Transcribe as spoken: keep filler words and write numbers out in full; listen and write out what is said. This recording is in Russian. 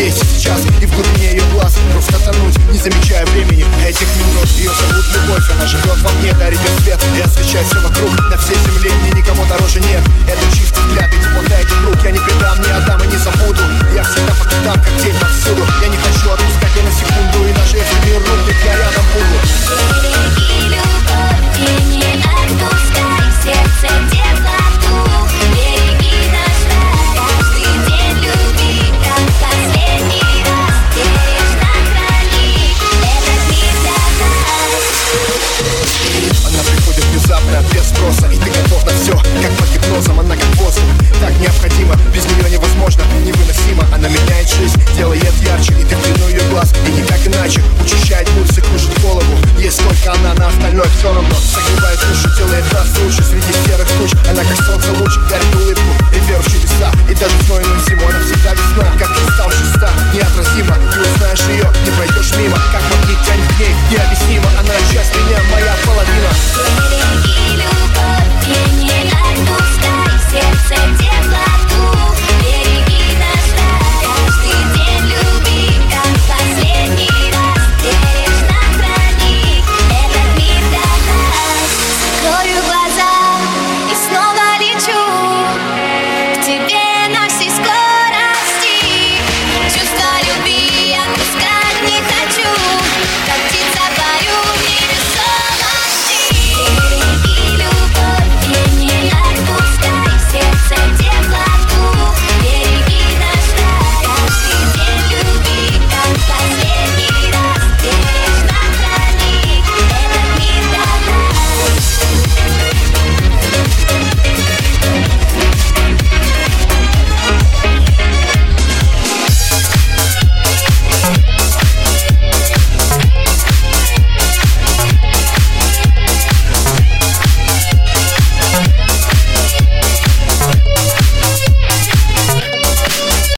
здесь и сейчас, и в глубине ее глаз просто тонуть, не замечая времени этих минут. Ее зовут Любовь, она живет во мне, дарит свет и освещает все вокруг. На всей земле мне никому дороже нет. Это чистый взгляд и теплота этих рук. Я не предам, не отдам и не забуду. Я всегда по пятам, как тень повсюду. Я не хочу отпускать ни на секунду, и даже если мир рухнет, я рядом буду. Береги любовь и не отпускай сердце теплоту. Береги наш рай, каждый день люби, как последний раз. Бережно храни этот мир для нас. Она приходит внезапно, без спроса, и ты готов на все, как под гипнозом. Она как воздух, так необходима, без нее невозможно, невыносимо. Она меняет жизнь, делает ярче, и ты в плену ее глаз, и никак иначе. Учащает пульс и кружит голову. Есть только она, на остальное все равно. Согревает душу, делает нас лучше среди серых туч. Она как солнце луч, дарит улыбку и веру в чудеса. И даже знойную зиму она всегда весной, как кристалл чиста, неотразима. Ты узнаешь ее, не пройдешь мимо, как